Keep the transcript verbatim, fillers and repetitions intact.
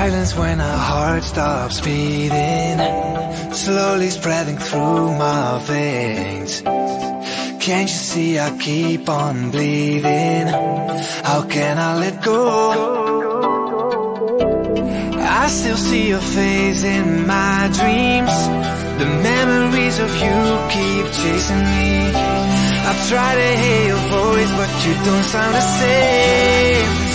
silence when our heart stops beating, slowly spreading through my veins. Can't you see I keep on bleeding? How can I let go? I still see your face in my dreams. The memories of you keep chasing me. I try to hear your voice, but you don't sound the same.